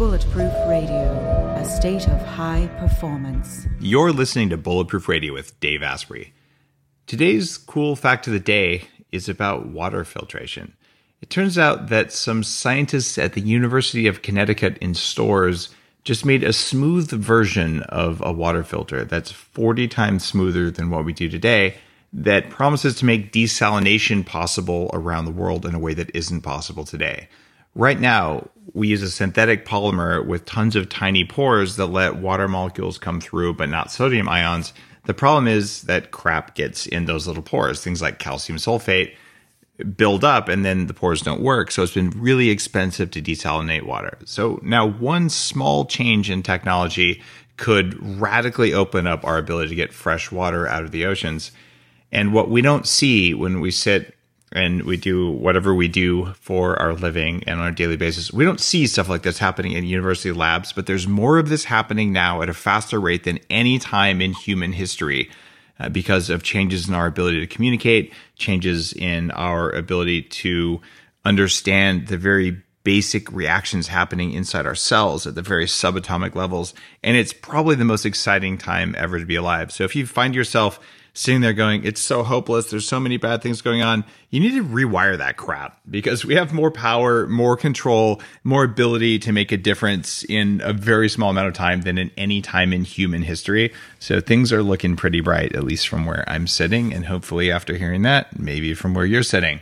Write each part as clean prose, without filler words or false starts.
Bulletproof Radio, a state of high performance. You're listening to Bulletproof Radio with Dave Asprey. Today's cool fact of the day is about water filtration. It turns out that some scientists at the University of Connecticut in Storrs just made a smooth version of a water filter that's 40 times smoother than what we do today, that promises to make desalination possible around the world in a way that isn't possible today. Right now, we use a synthetic polymer with tons of tiny pores that let water molecules come through, but not sodium ions. The problem is that crap gets in those little pores. Things like calcium sulfate build up and then the pores don't work. So it's been really expensive to desalinate water. So now one small change in technology could radically open up our ability to get fresh water out of the oceans. And what we don't see when we sit and we do whatever we do for our living and on a daily basis, we don't see stuff like this happening in university labs, but there's more of this happening now at a faster rate than any time in human history because of changes in our ability to communicate, changes in our ability to understand the very basic reactions happening inside our cells at the very subatomic levels. And it's probably the most exciting time ever to be alive. So if you find yourself sitting there going, it's so hopeless, there's so many bad things going on, you need to rewire that crap because we have more power, more control, more ability to make a difference in a very small amount of time than in any time in human history. So things are looking pretty bright, at least from where I'm sitting. And hopefully after hearing that, maybe from where you're sitting.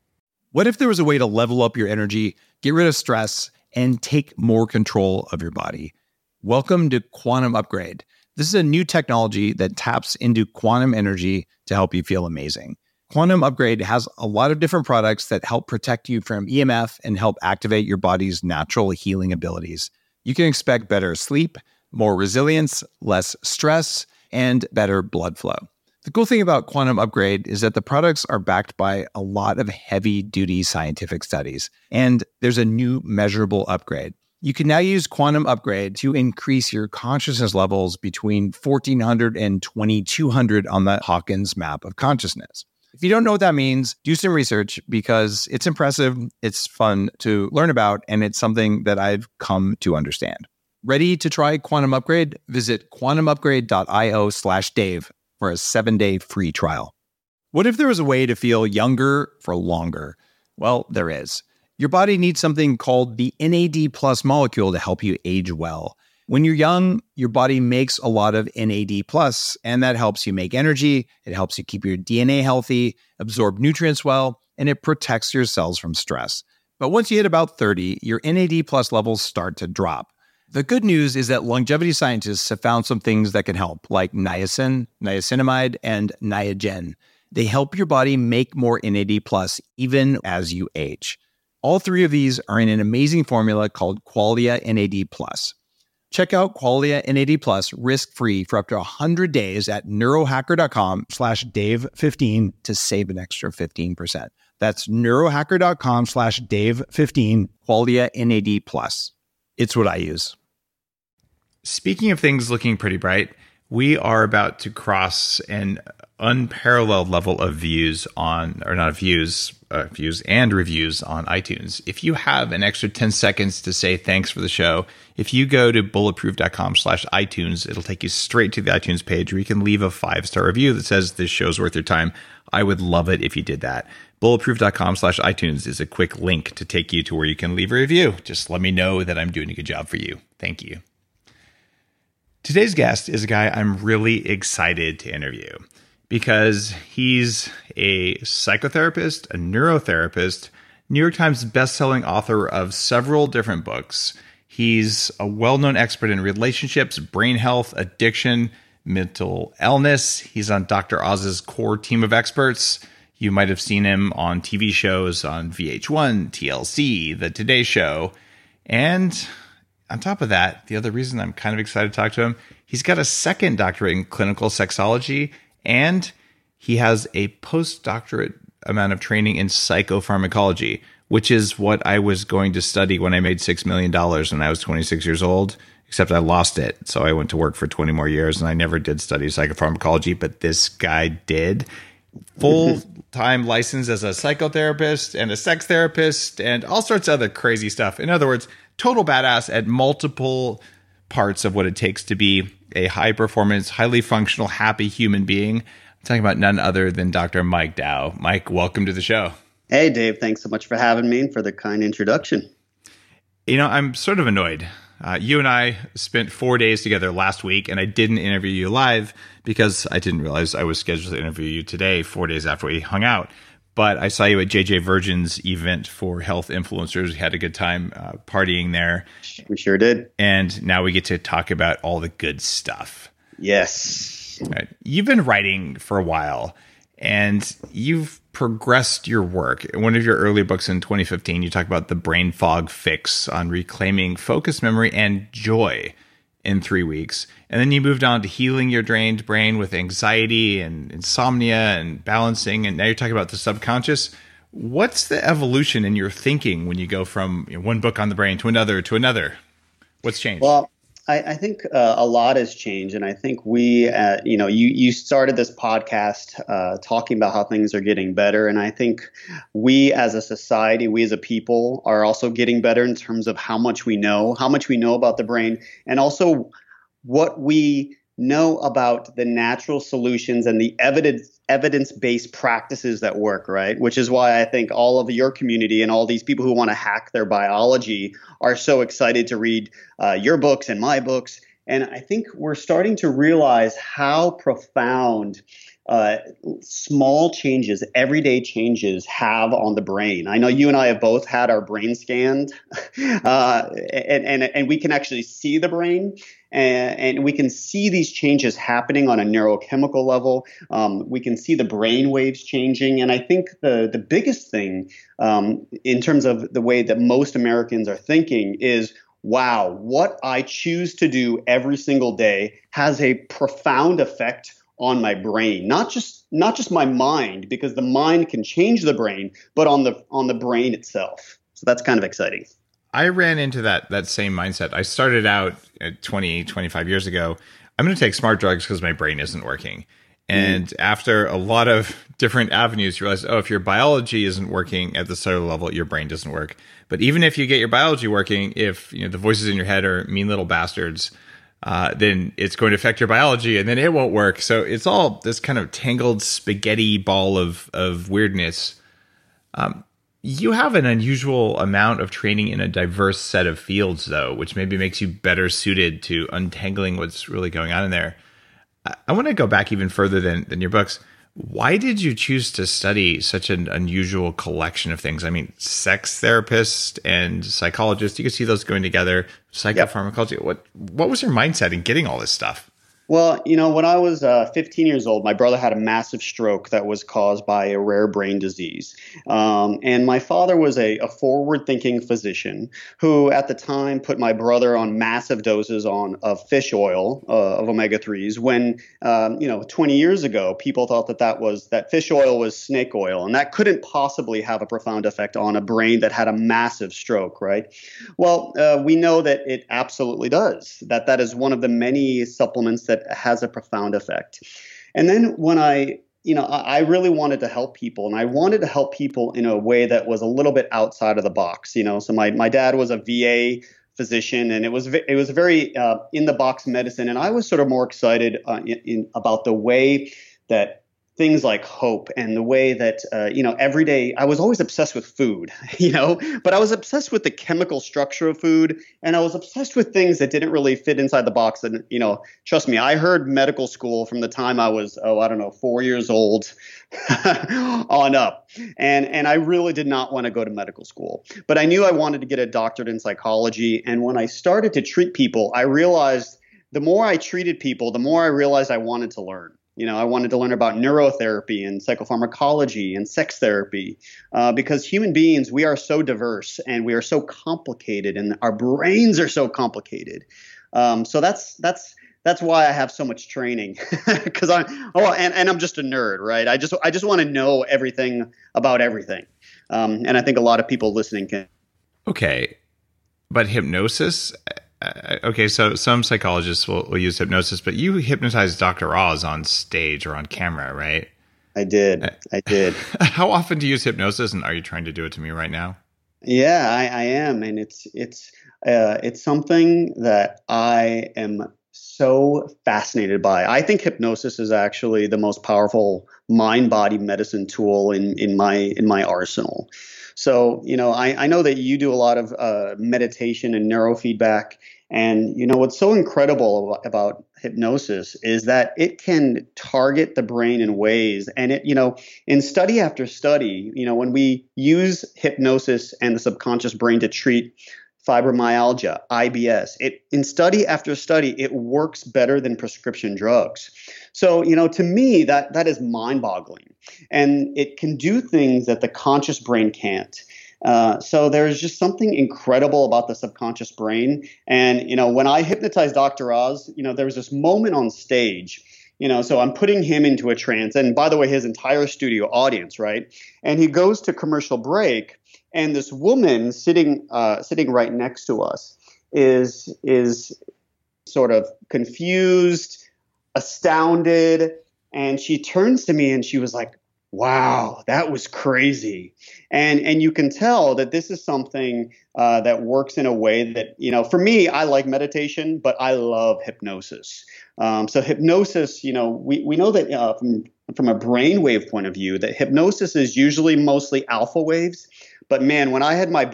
What if there was a way to level up your energy, get rid of stress, and take more control of your body? Welcome to Quantum Upgrade. This is a new technology that taps into quantum energy to help you feel amazing. Quantum Upgrade has a lot of different products that help protect you from EMF and help activate your body's natural healing abilities. You can expect better sleep, more resilience, less stress, and better blood flow. The cool thing about Quantum Upgrade is that the products are backed by a lot of heavy-duty scientific studies, and there's a new measurable upgrade. You can now use Quantum Upgrade to increase your consciousness levels between 1400 and 2200 on the Hawkins map of consciousness. If you don't know what that means, do some research because it's impressive, it's fun to learn about, and it's something that I've come to understand. Ready to try Quantum Upgrade? Visit quantumupgrade.io/Dave for a 7-day free trial. What if there was a way to feel younger for longer? Well, there is. Your body needs something called the NAD+ molecule to help you age well. When you're young, your body makes a lot of NAD+, and that helps you make energy, it helps you keep your DNA healthy, absorb nutrients well, and it protects your cells from stress. But once you hit about 30, your NAD+ levels start to drop. The good news is that longevity scientists have found some things that can help, like niacin, niacinamide, and Niagen. They help your body make more NAD+, even as you age. All three of these are in an amazing formula called Qualia NAD+. Check out Qualia NAD+ risk-free for up to 100 days at neurohacker.com/Dave15 to save an extra 15%. That's neurohacker.com/Dave15, Qualia NAD+. It's what I use. Speaking of things looking pretty bright, we are about to cross an unparalleled level of views and reviews on iTunes. If you have an extra 10 seconds to say thanks for the show, if you go to bulletproof.com/iTunes, it'll take you straight to the iTunes page where you can leave a 5-star review that says this show's worth your time. I would love it if you did that. Bulletproof.com/iTunes is a quick link to take you to where you can leave a review. Just let me know that I'm doing a good job for you. Thank you. Today's guest is a guy I'm really excited to interview because he's a psychotherapist, a neurotherapist, New York Times bestselling author of several different books. He's a well-known expert in relationships, brain health, addiction, mental illness. He's on Dr. Oz's core team of experts. You might have seen him on TV shows on VH1, TLC, The Today Show. And on top of that, the other reason I'm kind of excited to talk to him, he's got a second doctorate in clinical sexology, and he has a postdoctorate amount of training in psychopharmacology, which is what I was going to study when I made $6 million when I was 26 years old, except I lost it. So I went to work for 20 more years, and I never did study psychopharmacology, but this guy did. Full-time license as a psychotherapist and a sex therapist and all sorts of other crazy stuff. In other words, total badass at multiple parts of what it takes to be a high performance, highly functional, happy human being. I'm talking about none other than Dr. Mike Dow. Mike, welcome to the show. Hey, Dave. Thanks so much for having me and for the kind introduction. I'm sort of annoyed. You and I spent 4 days together last week, and I didn't interview you live because I didn't realize I was scheduled to interview you today, 4 days after we hung out. But I saw you at JJ Virgin's event for health influencers. We had a good time partying there. We sure did. And now we get to talk about all the good stuff. Yes. Right. You've been writing for a while, and you've progressed your work. In one of your early books in 2015, you talk about the brain fog fix on reclaiming focus, memory, and joy in 3 weeks. And then you moved on to healing your drained brain with anxiety and insomnia and balancing. And now you're talking about the subconscious. What's the evolution in your thinking when you go from one book on the brain to another to another? What's changed? Well, I think a lot has changed, and I think we, you started this podcast talking about how things are getting better, and I think we as a society, we as a people, are also getting better in terms of how much we know about the brain, and also what we know about the natural solutions and the evidence-based practices that work, right? Which is why I think all of your community and all these people who want to hack their biology are so excited to read your books and my books. And I think we're starting to realize how profound small changes, everyday changes have on the brain. I know you and I have both had our brain scanned, and we can actually see the brain. And we can see these changes happening on a neurochemical level. We can see the brain waves changing. And I think the biggest thing in terms of the way that most Americans are thinking is, wow, what I choose to do every single day has a profound effect on my brain, not just my mind, because the mind can change the brain, but on the brain itself. So that's kind of exciting. I ran into that same mindset. I started out 25 years ago. I'm going to take smart drugs because my brain isn't working. And after a lot of different avenues, you realize, if your biology isn't working at the cellular level, your brain doesn't work. But even if you get your biology working, if the voices in your head are mean little bastards, then it's going to affect your biology, and then it won't work. So it's all this kind of tangled spaghetti ball of weirdness. You have an unusual amount of training in a diverse set of fields, though, which maybe makes you better suited to untangling what's really going on in there. I want to go back even further than your books. Why did you choose to study such an unusual collection of things? I mean, sex therapist and psychologist, you could see those going together, psychopharmacology. Yep. What was your mindset in getting all this stuff? Well, when I was 15 years old, my brother had a massive stroke that was caused by a rare brain disease. And my father was a forward-thinking physician who at the time put my brother on massive doses of fish oil, of omega-3s, when, 20 years ago, people thought that fish oil was snake oil, and that couldn't possibly have a profound effect on a brain that had a massive stroke, right? Well, we know that it absolutely does, that is one of the many supplements that has a profound effect. And then when I really wanted to help people, and I wanted to help people in a way that was a little bit outside of the box. So my dad was a VA physician, and it was very in the box medicine, and I was sort of more excited about the way that things like hope and the way that, every day I was always obsessed with food, but I was obsessed with the chemical structure of food, and I was obsessed with things that didn't really fit inside the box. And, trust me, I heard medical school from the time I was, 4 years old on up. And I really did not want to go to medical school, but I knew I wanted to get a doctorate in psychology. And when I started to treat people, I realized the more I treated people, the more I realized I wanted to learn. I wanted to learn about neurotherapy and psychopharmacology and sex therapy because human beings, we are so diverse and we are so complicated, and our brains are so complicated. So that's why I have so much training because I'm just a nerd, right? I just want to know everything about everything, and I think a lot of people listening can. Okay, but hypnosis. Okay, so some psychologists will use hypnosis, but you hypnotized Dr. Oz on stage or on camera, right? I did. How often do you use hypnosis, and are you trying to do it to me right now? Yeah, I am, and it's It's something that I am so fascinated by. I think hypnosis is actually the most powerful mind-body medicine tool in my arsenal. So, I know that you do a lot of meditation and neurofeedback. And, what's so incredible about hypnosis is that it can target the brain in ways. And in study after study, when we use hypnosis and the subconscious brain to treat fibromyalgia, IBS, in study after study, it works better than prescription drugs. So, to me, that is mind-boggling. And it can do things that the conscious brain can't. So there's just something incredible about the subconscious brain. And, when I hypnotized Dr. Oz, there was this moment on stage, so I'm putting him into a trance. And by the way, his entire studio audience, right? And he goes to commercial break. And this woman sitting right next to us is sort of confused, astounded. And she turns to me and she was like, wow, that was crazy. And you can tell that this is something that works in a way that, for me, I like meditation, but I love hypnosis. So hypnosis, we know that from a brainwave point of view, that hypnosis is usually mostly alpha waves. But man, when I had my own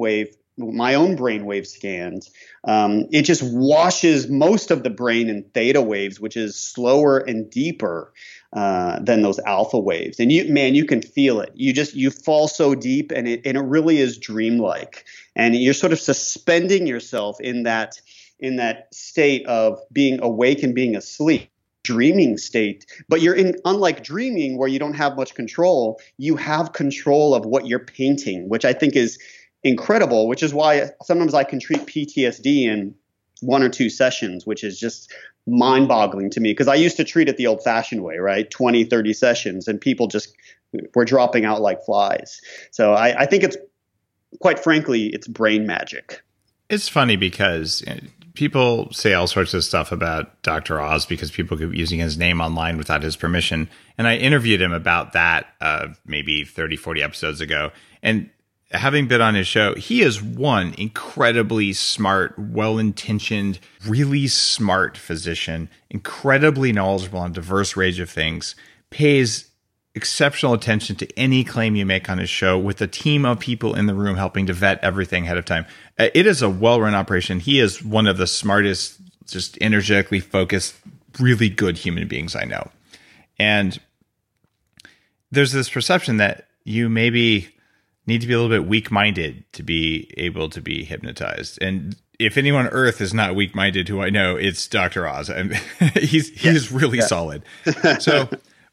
brainwave scans, it just washes most of the brain in theta waves, which is slower and deeper than those alpha waves. And you can feel it. You fall so deep, and it really is dreamlike. And you're sort of suspending yourself in that state of being awake and being asleep. Dreaming state, but unlike dreaming where you don't have much control, you have control of what you're painting, which I think is incredible, which is why sometimes I can treat PTSD in 1 or 2 sessions, which is just mind-boggling to me, because I used to treat it the old-fashioned way, right? 20, 30 sessions, and people just were dropping out like flies. So I think quite frankly, it's brain magic. It's funny because people say all sorts of stuff about Dr. Oz because people keep using his name online without his permission. And I interviewed him about that maybe 30, 40 episodes ago. And having been on his show, he is one incredibly smart, well-intentioned, really smart physician, incredibly knowledgeable on a diverse range of things, pays exceptional attention to any claim you make on his show with a team of people in the room helping to vet everything ahead of time. It is a well-run operation. He is one of the smartest, just energetically focused, really good human beings I know. And there's this perception that you maybe need to be a little bit weak-minded to be able to be hypnotized. And if anyone on earth is not weak-minded who I know, it's Dr. Oz. And he's really solid. So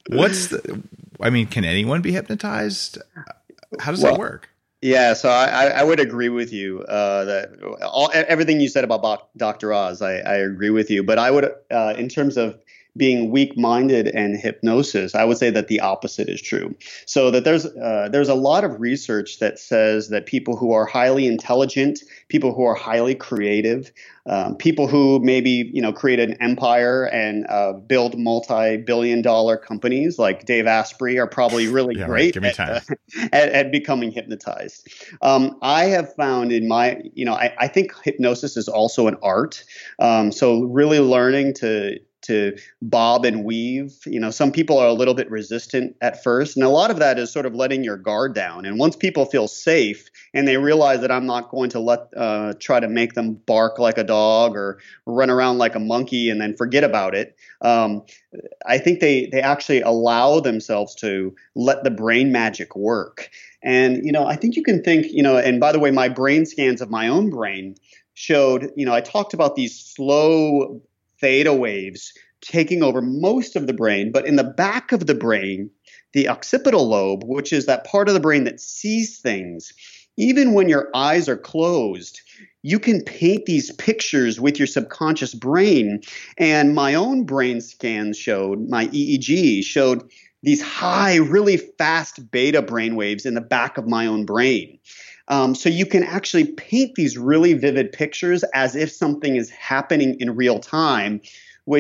can anyone be hypnotized? How does that work? Yeah, so I would agree with you that everything you said about Dr. Oz, I agree with you. But I would, in terms of being weak-minded and hypnosis, I would say that the opposite is true. So that there's a lot of research that says that people who are highly intelligent, people who are highly creative, people who maybe create an empire and build multi-billion-dollar companies like Dave Asprey are probably really great at becoming hypnotized. I have found I think hypnosis is also an art. So really learning to bob and weave. Some people are a little bit resistant at first. And a lot of that is sort of letting your guard down. And once people feel safe and they realize that I'm not going to try to make them bark like a dog or run around like a monkey and then forget about it, I think they actually allow themselves to let the brain magic work. And, I think you can think, and by the way, my brain scans of my own brain showed, I talked about these slow theta waves taking over most of the brain, but in the back of the brain, the occipital lobe, which is that part of the brain that sees things, even when your eyes are closed, you can paint these pictures with your subconscious brain. And my own brain scans showed, my EEG showed these high, really fast beta brain waves in the back of my own brain. So you can actually paint these really vivid pictures as if something is happening in real time, which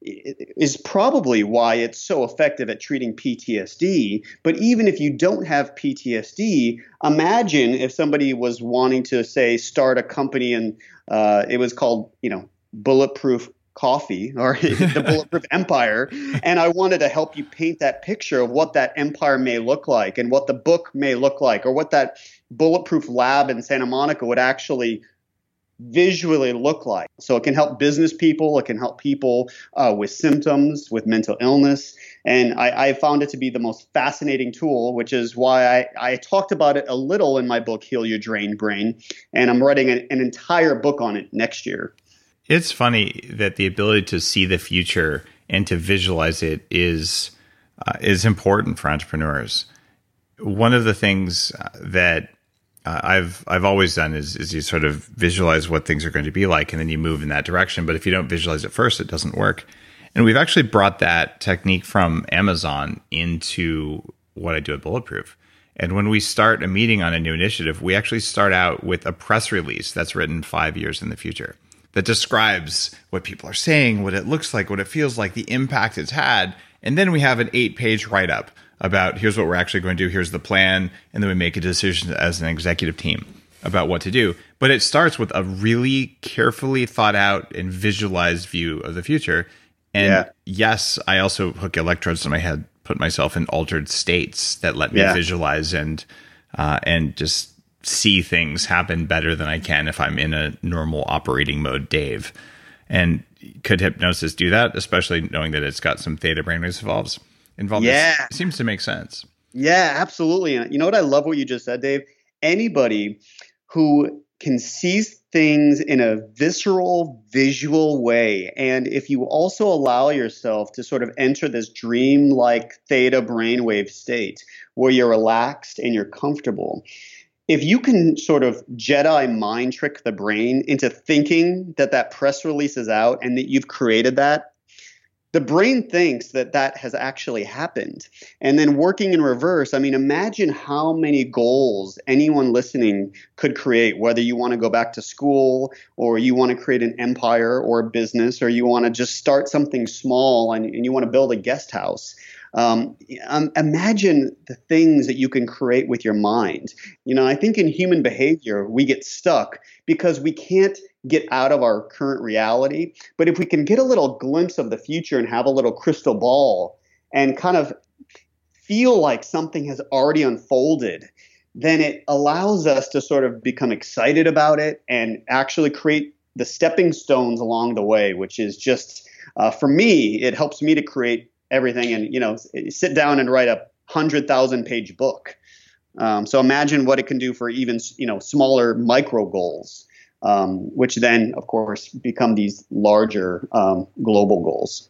is probably why it's so effective at treating PTSD. But even if you don't have PTSD, imagine if somebody was wanting to, say, start a company and it was called, Bulletproof Coffee or the Bulletproof Empire. And I wanted to help you paint that picture of what that empire may look like and what the book may look like, or what that bulletproof lab in Santa Monica would actually visually look like. So it can help business people. It can help people with symptoms, with mental illness. And I found it to be the most fascinating tool, which is why I talked about it a little in my book, Heal Your Drained Brain. And I'm writing an entire book on it next year. It's funny that the ability to see the future and to visualize it is important for entrepreneurs. One of the things that I've always done is you sort of visualize what things are going to be like, and then you move in that direction. But if you don't visualize it first, it doesn't work. And we've actually brought that technique from Amazon into what I do at Bulletproof. And when we start a meeting on a new initiative, we actually start out with a press release that's written 5 years in the future that describes what people are saying, what it looks like, what it feels like, the impact it's had. And then we have an 8-page write-up about here's what we're actually going to do, here's the plan, and then we make a decision as an executive team about what to do. But it starts with a really carefully thought out and visualized view of the future. And yes, I also hook electrodes to my head, put myself in altered states that let me visualize and just see things happen better than I can if I'm in a normal operating mode, Dave. And could hypnosis do that, especially knowing that it's got some theta brainwaves involved? Yeah. It seems to make sense. Yeah, absolutely. And you know what? I love what you just said, Dave. Anybody who can see things in a visceral, visual way, and if you also allow yourself to sort of enter this dream-like theta brainwave state where you're relaxed and you're comfortable, if you can sort of Jedi mind trick the brain into thinking that press release is out and that you've created that, the brain thinks that has actually happened. And then working in reverse, I mean, imagine how many goals anyone listening could create, whether you want to go back to school or you want to create an empire or a business, or you want to just start something small and you want to build a guest house. Imagine the things that you can create with your mind. I think in human behavior, we get stuck because we can't get out of our current reality. But if we can get a little glimpse of the future and have a little crystal ball and kind of feel like something has already unfolded, then it allows us to sort of become excited about it and actually create the stepping stones along the way, which is just, for me, it helps me to create everything and, sit down and write a 100,000-page book. So imagine what it can do for even, smaller micro goals, which then, of course, become these larger global goals.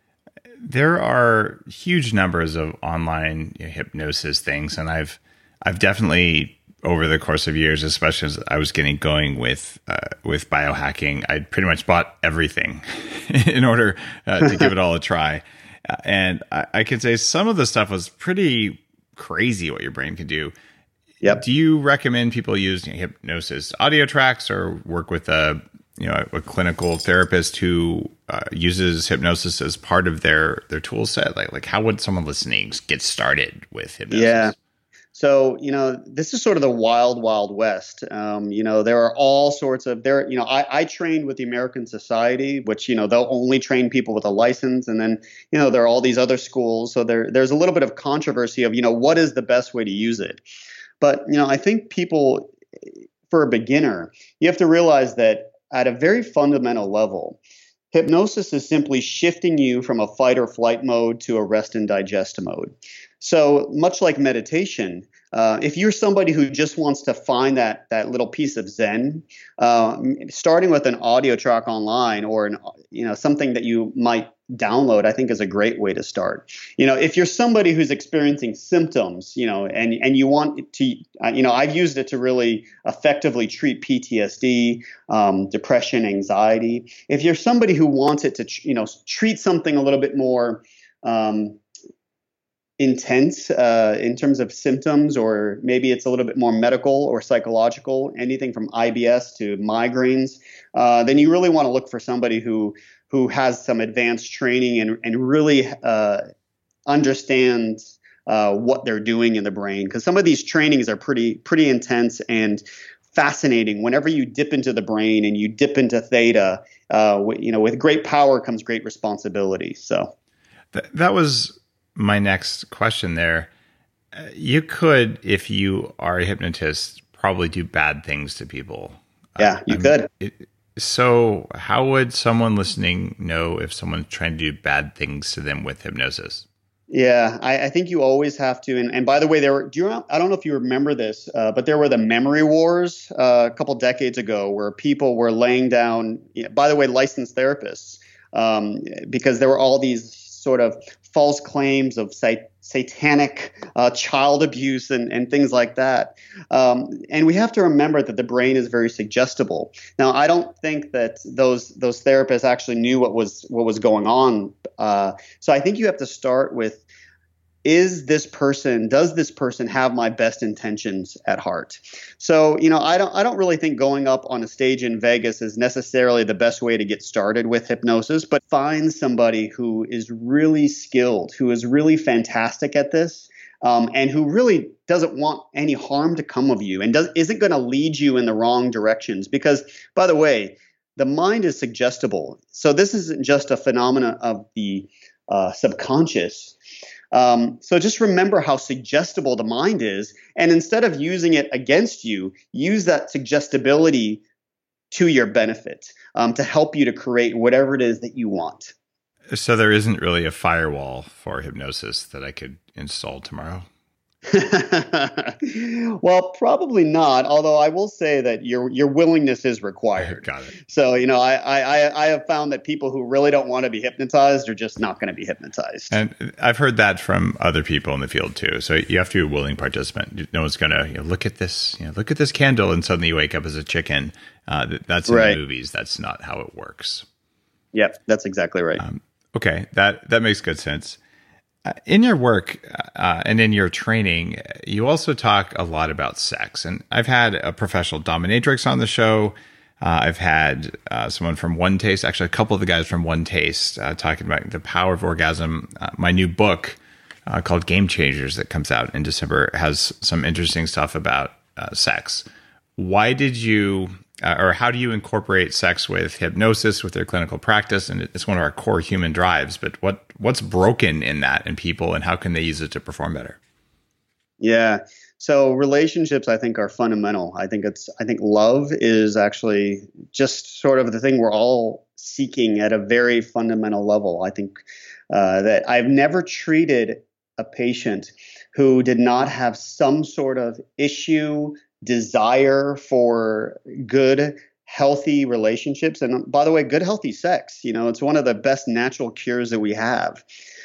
There are huge numbers of online hypnosis things, and I've definitely, over the course of years, especially as I was getting going with biohacking, I pretty much bought everything in order to give it all a try. And I can say some of the stuff was pretty crazy what your brain can do. Yep. Do you recommend people use hypnosis audio tracks or work with a clinical therapist who uses hypnosis as part of their tool set? Like how would someone listening get started with hypnosis? Yeah. So, this is sort of the wild, wild west. There are all sorts of I trained with the American Society, which, they'll only train people with a license. And then, there are all these other schools. So there's a little bit of controversy of, what is the best way to use it? But, I think people, for a beginner, you have to realize that at a very fundamental level, hypnosis is simply shifting you from a fight or flight mode to a rest and digest mode. So much like meditation, if you're somebody who just wants to find that little piece of Zen, starting with an audio track online or something that you might download, I think is a great way to start. If you're somebody who's experiencing symptoms, and you want to, I've used it to really effectively treat PTSD, depression, anxiety. If you're somebody who wants it to, treat something a little bit more intense in terms of symptoms, or maybe it's a little bit more medical or psychological, anything from IBS to migraines, then you really want to look for somebody who who has some advanced training and really understands what they're doing in the brain. Because some of these trainings are pretty intense and fascinating. Whenever you dip into the brain and you dip into theta, with great power comes great responsibility. So that was my next question there. You could, if you are a hypnotist, probably do bad things to people. Yeah, you could. So how would someone listening know if someone's trying to do bad things to them with hypnosis? Yeah, I think you always have to. And by the way, I don't know if you remember this, but there were the memory wars a couple decades ago where people were laying down, by the way, licensed therapists, because there were all these sort of false claims of satanic child abuse and things like that. And we have to remember that the brain is very suggestible. Now, I don't think that those therapists actually knew what was going on. So I think you have to start with, does this person have my best intentions at heart? So, I don't really think going up on a stage in Vegas is necessarily the best way to get started with hypnosis, but find somebody who is really skilled, who is really fantastic at this, and who really doesn't want any harm to come of you and isn't going to lead you in the wrong directions. Because, by the way, the mind is suggestible. So this isn't just a phenomenon of the subconscious. So just remember how suggestible the mind is. And instead of using it against you, use that suggestibility to your benefit, to help you to create whatever it is that you want. So there isn't really a firewall for hypnosis that I could install tomorrow? Well, probably not. Although I will say that your willingness is required. Got it. So, I have found that people who really don't want to be hypnotized are just not going to be hypnotized. And I've heard that from other people in the field too. So you have to be a willing participant. No one's going to look at this candle and suddenly you wake up as a chicken. That's in right. The movies. That's not how it works. Yep, that's exactly right. Okay, that makes good sense. In your work and in your training, you also talk a lot about sex. And I've had a professional dominatrix on the show. I've had someone from One Taste, actually a couple of the guys from One Taste, talking about the power of orgasm. My new book called Game Changers that comes out in December has some interesting stuff about sex. Why did you, or how do you incorporate sex with hypnosis, with their clinical practice? And it's one of our core human drives, but what's broken in that in people and how can they use it to perform better? Yeah. So relationships, I think, are fundamental. I think love is actually just sort of the thing we're all seeking at a very fundamental level. I think that I've never treated a patient who did not have some sort of issue, desire for good, healthy relationships. And by the way, good, healthy sex, it's one of the best natural cures that we have.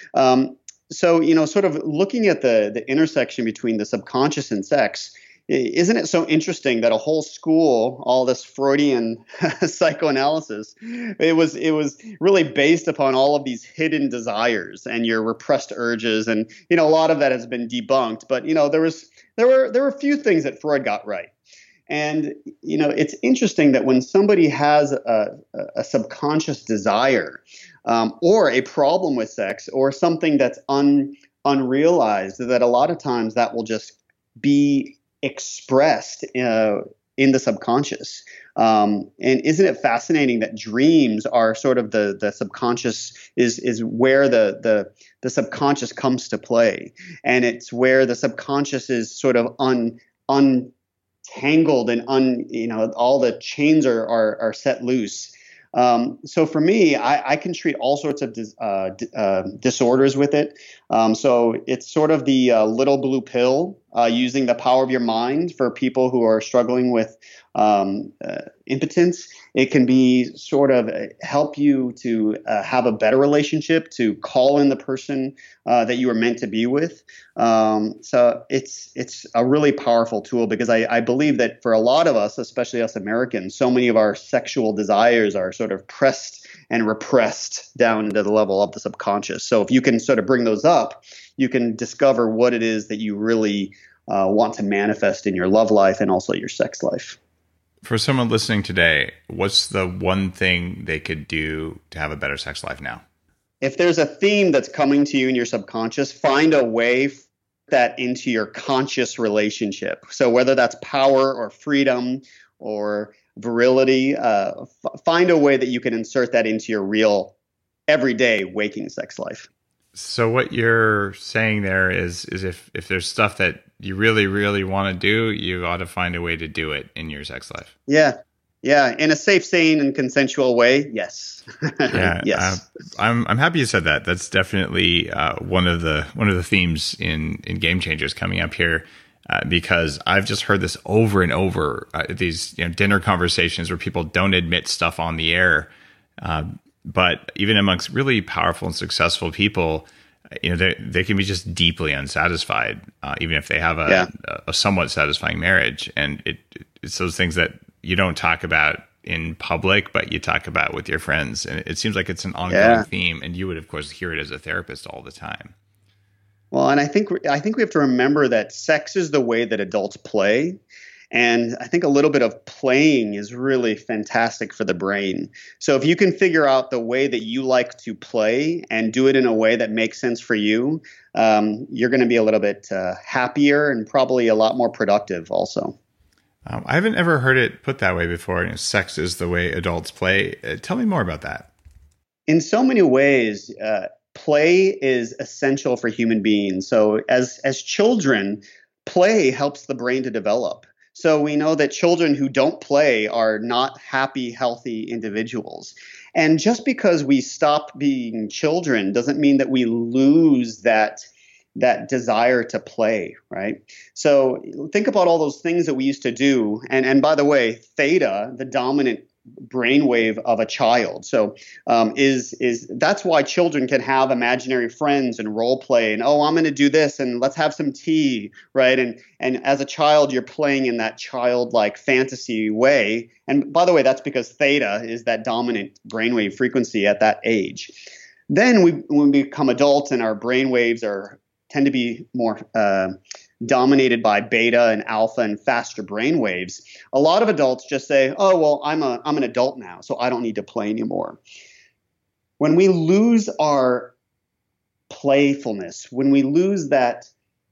So, sort of looking at the intersection between the subconscious and sex, isn't it so interesting that a whole school, all this Freudian psychoanalysis, it was really based upon all of these hidden desires and your repressed urges. And, a lot of that has been debunked. But, there were a few things that Freud got right. And, it's interesting that when somebody has a subconscious desire or a problem with sex or something that's unrealized, that a lot of times that will just be expressed in the subconscious. And isn't it fascinating that dreams are sort of the subconscious is where the subconscious comes to play. And it's where the subconscious is sort of untangled and all the chains are set loose. So for me, I can treat all sorts of disorders with it. So it's sort of the little blue pill, using the power of your mind for people who are struggling with impotence. It can be sort of help you to have a better relationship, to call in the person that you were meant to be with. So it's a really powerful tool because I believe that for a lot of us, especially us Americans, so many of our sexual desires are sort of pressed and repressed down into the level of the subconscious. So if you can sort of bring those up, you can discover what it is that you really want to manifest in your love life and also your sex life. For someone listening today, what's the one thing they could do to have a better sex life now? If there's a theme that's coming to you in your subconscious, find a way that into your conscious relationship. So whether that's power or freedom or virility, find a way that you can insert that into your real everyday waking sex life. So what you're saying there is if there's stuff that you really, really want to do, you ought to find a way to do it in your sex life. Yeah. Yeah. In a safe, sane, and consensual way. Yes. Yeah. Yes. I'm happy you said that. That's definitely one of the themes in Game Changers coming up here. Because I've just heard this over and over, these dinner conversations where people don't admit stuff on the air. But even amongst really powerful and successful people, they can be just deeply unsatisfied, even if they have a somewhat satisfying marriage. And it's those things that you don't talk about in public, but you talk about with your friends. And it seems like it's an ongoing theme. And you would, of course, hear it as a therapist all the time. Well, and I think we have to remember that sex is the way that adults play. And I think a little bit of playing is really fantastic for the brain. So if you can figure out the way that you like to play and do it in a way that makes sense for you, you're going to be a little bit happier and probably a lot more productive also. I haven't ever heard it put that way before. Sex is the way adults play. Tell me more about that. In so many ways, play is essential for human beings. So as children, play helps the brain to develop. So we know that children who don't play are not happy, healthy individuals. And just because we stop being children doesn't mean that we lose that desire to play, right? So think about all those things that we used to do. And by the way, theta, the dominant brainwave of a child. So is that's why children can have imaginary friends and role play and I'm going to do this and let's have some tea, right? And as a child, you're playing in that childlike fantasy way. And by the way, that's because theta is that dominant brainwave frequency at that age. Then when we become adults and our brainwaves tend to be more dominated by beta and alpha and faster brain waves, a lot of adults just say, oh, well, I'm an adult now, so I don't need to play anymore. When we lose our playfulness, when we lose that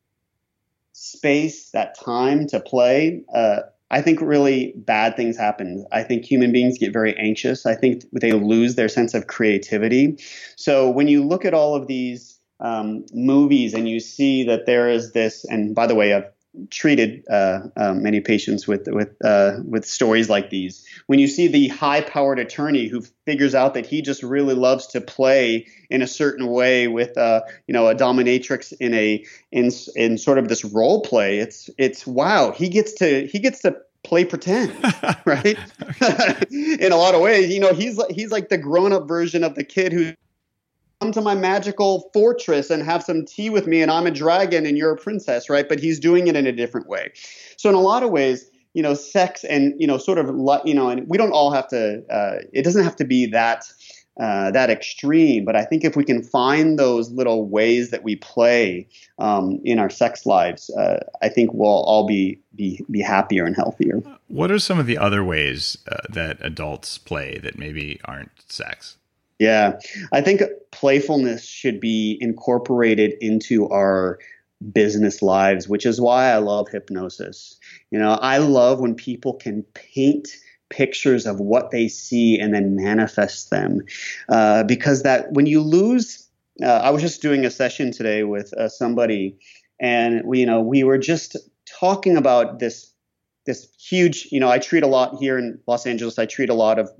space, that time to play, I think really bad things happen. I think human beings get very anxious. I think they lose their sense of creativity. So when you look at all of these movies and you see that there is this, and by the way, I've treated many patients with stories like these. When you see the high-powered attorney who figures out that he just really loves to play in a certain way with a dominatrix in sort of this role play, it's wow, he gets to play pretend, right? In a lot of ways, he's like the grown-up version of the kid who come to my magical fortress and have some tea with me and I'm a dragon and you're a princess, right? But he's doing it in a different way. So in a lot of ways, sex and, and we don't all have to, it doesn't have to be that extreme, but I think if we can find those little ways that we play in our sex lives, I think we'll all be happier and healthier. What are some of the other ways that adults play that maybe aren't sex? Yeah, I think playfulness should be incorporated into our business lives, which is why I love hypnosis. I love when people can paint pictures of what they see and then manifest them, because that when you lose, I was just doing a session today with somebody, and we were just talking about this huge. I treat a lot here in Los Angeles. I treat a lot of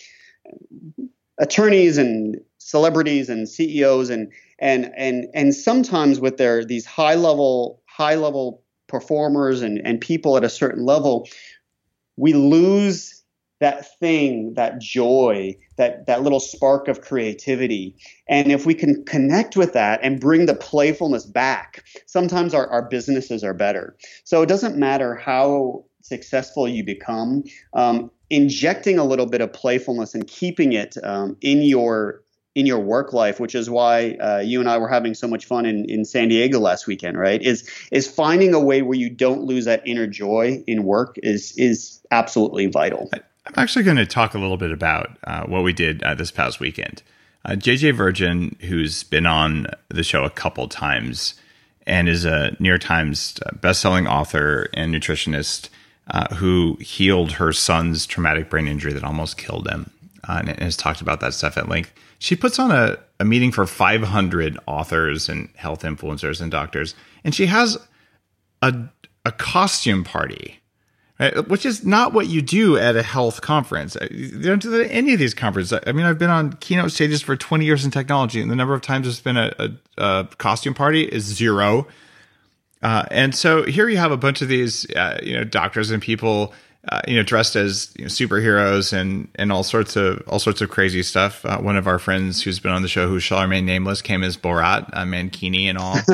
attorneys and celebrities and CEOs and sometimes with these high level performers and people at a certain level, we lose that thing, that joy, that little spark of creativity. And if we can connect with that and bring the playfulness back, sometimes our businesses are better. So it doesn't matter how successful you become, injecting a little bit of playfulness and keeping it in your in your work life, which is why you and I were having so much fun in San Diego last weekend, right? Is finding a way where you don't lose that inner joy in work is absolutely vital. I'm actually going to talk a little bit about what we did this past weekend. JJ Virgin, who's been on the show a couple times and is a New York Times bestselling author and nutritionist who healed her son's traumatic brain injury that almost killed him, and has talked about that stuff at length. She puts on a meeting for 500 authors and health influencers and doctors, and she has a costume party, right? Which is not what you do at a health conference. They don't do that at any of these conferences. I mean, I've been on keynote stages for 20 years in technology, and the number of times there's been a costume party is zero. And so here you have a bunch of these, doctors and people, dressed as superheroes and all sorts of crazy stuff. One of our friends who's been on the show, who shall remain nameless, came as Borat, Mankini and all.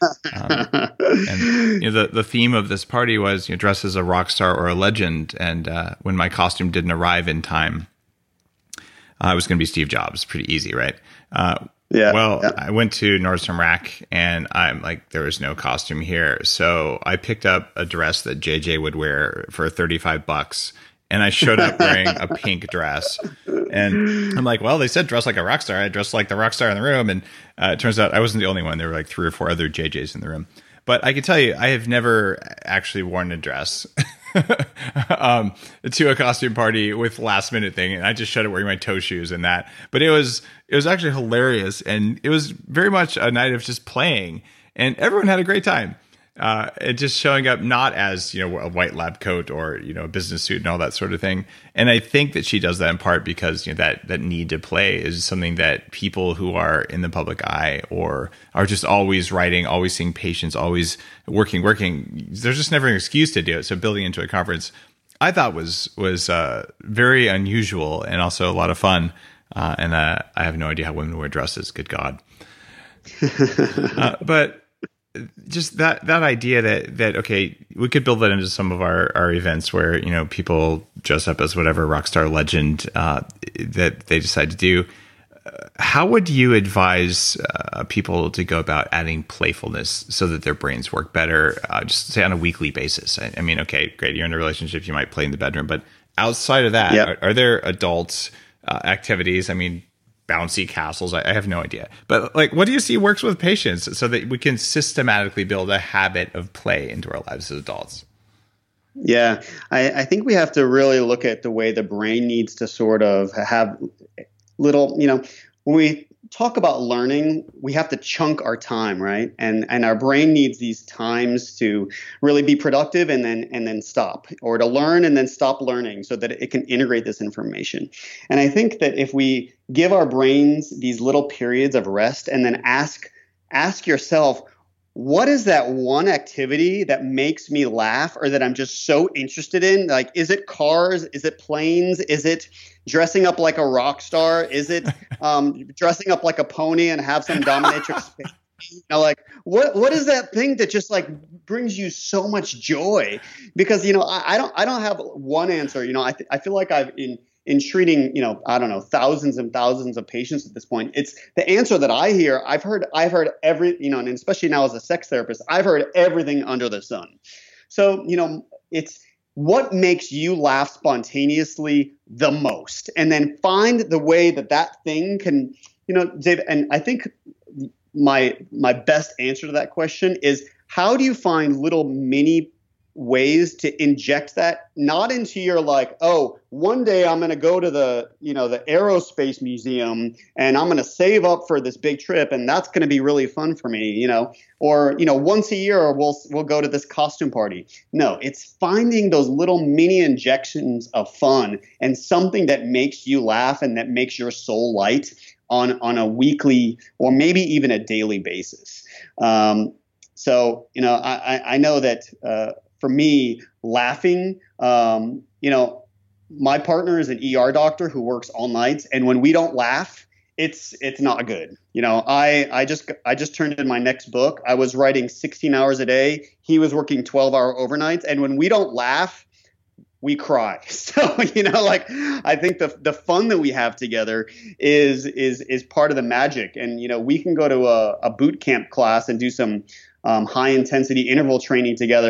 And the theme of this party was dressed as a rock star or a legend. And when my costume didn't arrive in time, I was going to be Steve Jobs. Pretty easy, right? I went to Nordstrom Rack and I'm like, there was no costume here. So I picked up a dress that JJ would wear for $35. And I showed up wearing a pink dress. And I'm like, well, they said dress like a rock star. I dressed like the rock star in the room. And it turns out I wasn't the only one. There were like 3 or 4 other JJs in the room. But I can tell you, I have never actually worn a dress to a costume party with last minute thing. And I just showed up wearing my toe shoes and that. But it was actually hilarious. And it was very much a night of just playing. And everyone had a great time. And just showing up not as, a white lab coat or, a business suit and all that sort of thing. And I think that she does that in part because, that need to play is something that people who are in the public eye or are just always writing, always seeing patients, always working, there's just never an excuse to do it. So building into a conference, I thought was very unusual and also a lot of fun. And I have no idea how women wear dresses. Good God. But just that idea that okay, we could build that into some of our events where people dress up as whatever rock star legend that they decide to do. How would you advise people to go about adding playfulness so that their brains work better? Just say on a weekly basis. I mean, okay, great, you're in a relationship, you might play in the bedroom, but outside of that, are there adult activities? I mean, bouncy castles. I have no idea. But what do you see works with patients so that we can systematically build a habit of play into our lives as adults? Yeah, I think we have to really look at the way the brain needs to sort of have little, when we talk about learning, we have to chunk our time, right? And our brain needs these times to really be productive and then stop, or to learn and then stop learning so that it can integrate this information. And I think that if we give our brains these little periods of rest and then ask yourself, what is that one activity that makes me laugh or that I'm just so interested in? Like, is it cars? Is it planes? Is it dressing up like a rock star? Is it dressing up like a pony and have some dominatrix? What is that thing that just brings you so much joy? Because I don't have one answer. I feel like I've in treating, thousands and thousands of patients at this point, it's the answer that I hear. I've heard every, and especially now as a sex therapist, I've heard everything under the sun. So, it's what makes you laugh spontaneously the most, and then find the way that thing can, Dave, and I think my best answer to that question is, how do you find little mini ways to inject that, not into your one day I'm going to go to the aerospace museum and I'm going to save up for this big trip and that's going to be really fun for me, or once a year we'll go to this costume party. No, it's finding those little mini injections of fun and something that makes you laugh and that makes your soul light on a weekly or maybe even a daily basis. So I know that for me, laughing, my partner is an ER doctor who works all nights, and when we don't laugh, it's not good. I just turned in my next book. I was writing 16 hours a day. He was working 12-hour overnights, and when we don't laugh, we cry. So, like I think the fun that we have together is part of the magic. And, we can go to a boot camp class and do some high intensity interval training together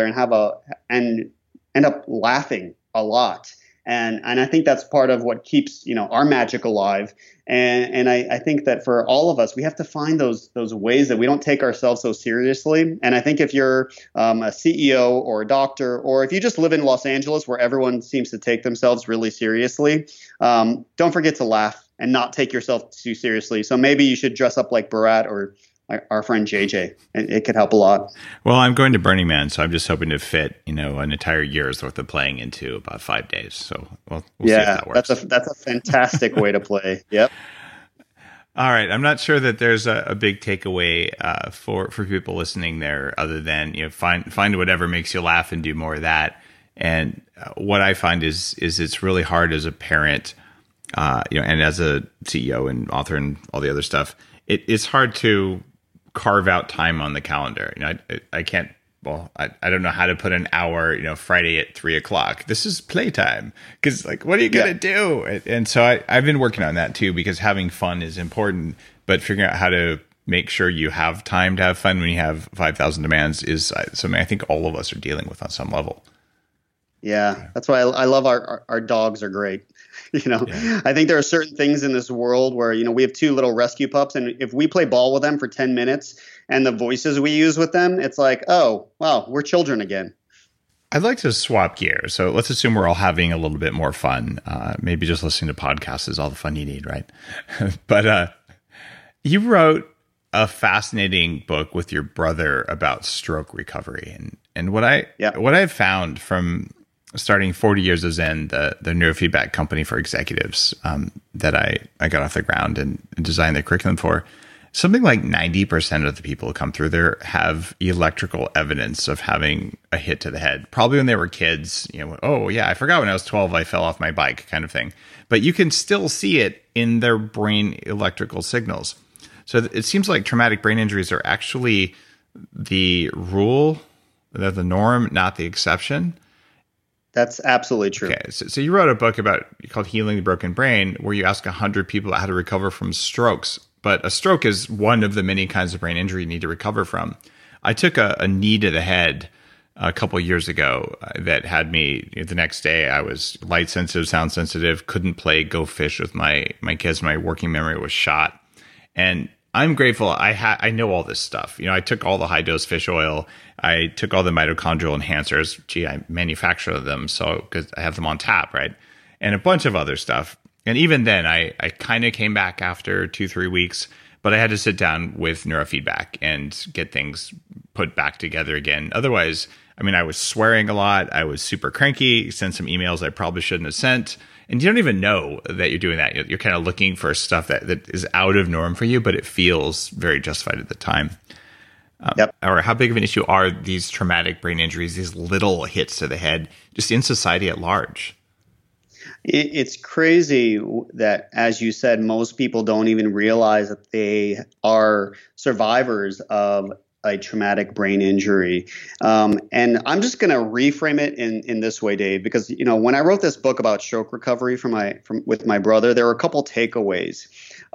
and end up laughing a lot. And I think that's part of what keeps, our magic alive. And I think that for all of us, we have to find those ways that we don't take ourselves so seriously. And I think if you're a CEO or a doctor, or if you just live in Los Angeles where everyone seems to take themselves really seriously, don't forget to laugh and not take yourself too seriously. So maybe you should dress up like Bharat or our friend JJ. It could help a lot. Well, I'm going to Burning Man, so I'm just hoping to fit, an entire year's worth of playing into about 5 days. So we'll see if that works. That's a fantastic way to play. Yep. All right. I'm not sure that there's a big takeaway for people listening there, other than find whatever makes you laugh and do more of that. And what I find is it's really hard as a parent, and as a CEO and author and all the other stuff. It's hard to carve out time on the calendar. I can't. Well, I don't know how to put an hour. Friday at 3:00. This is playtime, because what are you gonna do? And so I've been working on that too, because having fun is important, but figuring out how to make sure you have time to have fun when you have 5,000 demands is something I think all of us are dealing with on some level. Yeah, that's why I love our dogs are great. I think there are certain things in this world where, we have 2 little rescue pups, and if we play ball with them for 10 minutes and the voices we use with them, it's like, oh, wow, we're children again. I'd like to swap gears. So let's assume we're all having a little bit more fun. Maybe just listening to podcasts is all the fun you need, right? But you wrote a fascinating book with your brother about stroke recovery. And what I've found from starting 40 Years of Zen, the neurofeedback company for executives that I got off the ground and designed the curriculum for, something like 90% of the people who come through there have electrical evidence of having a hit to the head. Probably when they were kids, oh yeah, I forgot when I was 12, I fell off my bike kind of thing. But you can still see it in their brain electrical signals. So it seems like traumatic brain injuries are actually the rule, they're the norm, not the exception. That's absolutely true. Okay, so you wrote a book called Healing the Broken Brain, where you ask 100 people how to recover from strokes. But a stroke is one of the many kinds of brain injury you need to recover from. I took a knee to the head a couple of years ago that had me, the next day I was light sensitive, sound sensitive, couldn't play Go Fish with my kids. My working memory was shot. And I'm grateful I know all this stuff. I took all the high dose fish oil. I took all the mitochondrial enhancers. I manufacture them because I have them on tap, right? And a bunch of other stuff. And even then, I kind of came back after 2-3 weeks, but I had to sit down with neurofeedback and get things put back together again. Otherwise, I was swearing a lot. I was super cranky, sent some emails I probably shouldn't have sent. And you don't even know that you're doing that. You're kind of looking for stuff that is out of norm for you, but it feels very justified at the time. Yep. Or how big of an issue are these traumatic brain injuries, these little hits to the head, just in society at large? It's crazy that, as you said, most people don't even realize that they are survivors of a traumatic brain injury. And I'm just going to reframe it in this way, Dave, because, when I wrote this book about stroke recovery with my brother, there were a couple takeaways.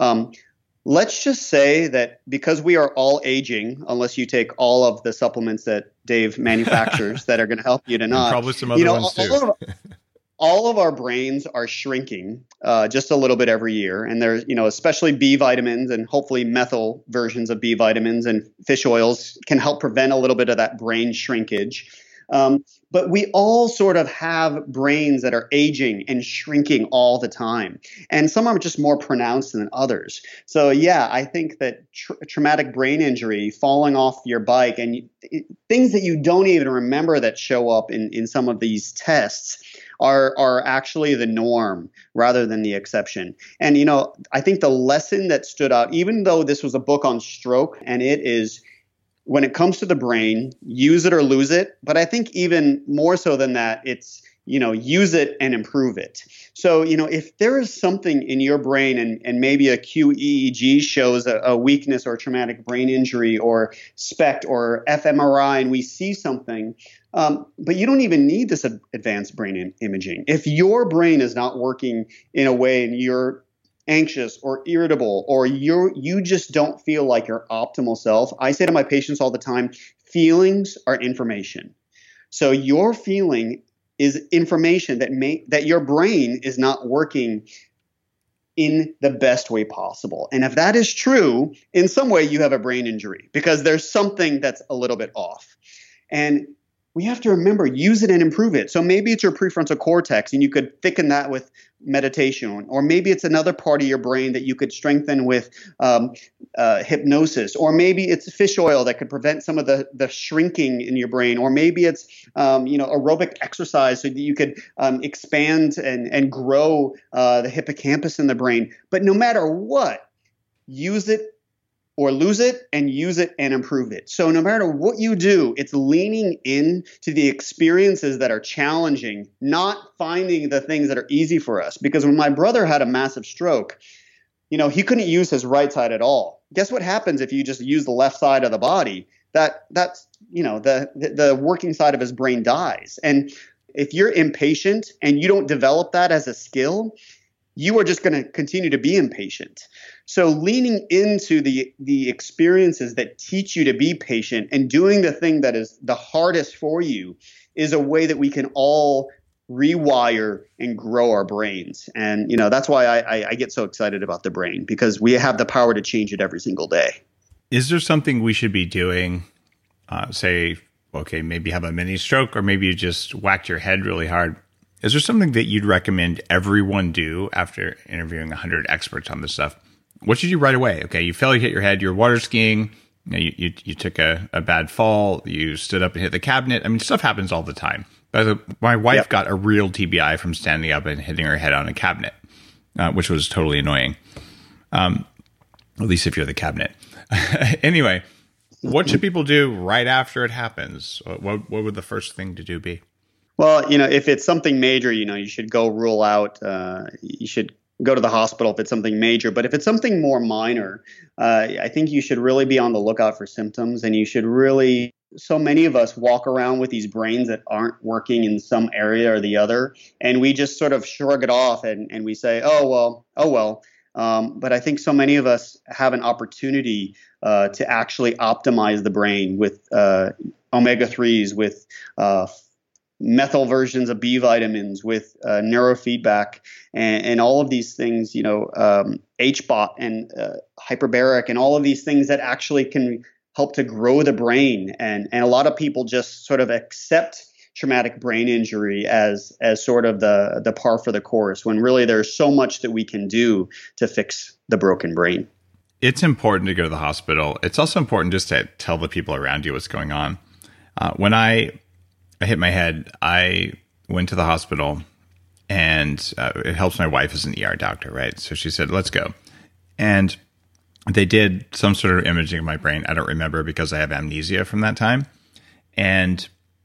Let's just say that because we are all aging, unless you take all of the supplements that Dave manufactures that are going to help you to not. And probably some other ones too. All of our brains are shrinking just a little bit every year. And there's, especially B vitamins and hopefully methyl versions of B vitamins and fish oils can help prevent a little bit of that brain shrinkage. But we all sort of have brains that are aging and shrinking all the time. And some are just more pronounced than others. So, yeah, I think that traumatic brain injury, falling off your bike, and things that you don't even remember that show up in some of these tests are actually the norm rather than the exception. And, I think the lesson that stood out, even though this was a book on stroke, and it is, when it comes to the brain, use it or lose it. But I think even more so than that, it's, use it and improve it. So, if there is something in your brain and maybe a QEEG shows a weakness or a traumatic brain injury or SPECT or fMRI, and we see something, but you don't even need this advanced brain imaging. If your brain is not working in a way and you're anxious or irritable, or you just don't feel like your optimal self, I say to my patients all the time, feelings are information. So your feeling is information that your brain is not working in the best way possible. And if that is true, in some way you have a brain injury because there's something that's a little bit off. And we have to remember, use it and improve it. So maybe it's your prefrontal cortex and you could thicken that with meditation, or maybe it's another part of your brain that you could strengthen with hypnosis, or maybe it's fish oil that could prevent some of the shrinking in your brain, or maybe it's aerobic exercise so that you could expand and grow the hippocampus in the brain. But no matter what, use it or lose it, and use it and improve it. So no matter what you do, it's leaning in to the experiences that are challenging, not finding the things that are easy for us. Because when my brother had a massive stroke, he couldn't use his right side at all. Guess what happens if you just use the left side of the body? That's the working side of his brain dies. And if you're impatient and you don't develop that as a skill, you are just going to continue to be impatient. So leaning into the experiences that teach you to be patient and doing the thing that is the hardest for you is a way that we can all rewire and grow our brains. And, that's why I get so excited about the brain, because we have the power to change it every single day. Is there something we should be doing, maybe you have a mini stroke, or maybe you just whacked your head really hard? Is there something that you'd recommend everyone do after interviewing 100 experts on this stuff? What should you do right away? Okay, you fell, you hit your head, you're water skiing, you took a bad fall, you stood up and hit the cabinet. I mean, stuff happens all the time. My wife got a real TBI from standing up and hitting her head on a cabinet, which was totally annoying. At least if you're the cabinet. Anyway, what should people do right after it happens? What would the first thing to do be? Well, if it's something major, you should go rule out. You should go to the hospital if it's something major. But if it's something more minor, I think you should really be on the lookout for symptoms. And you should really, so many of us walk around with these brains that aren't working in some area or the other. And we just sort of shrug it off and we say, oh, well. But I think so many of us have an opportunity to actually optimize the brain with omega-3s, with methyl versions of B vitamins, with neurofeedback and all of these things, HBOT and hyperbaric and all of these things that actually can help to grow the brain. And a lot of people just sort of accept traumatic brain injury as sort of the par for the course, when really there's so much that we can do to fix the broken brain. It's important to go to the hospital. It's also important just to tell the people around you what's going on. When I hit my head, I went to the hospital, and it helps my wife as an ER doctor, right? So she said, let's go. And they did some sort of imaging of my brain. I don't remember because I have amnesia from that time. And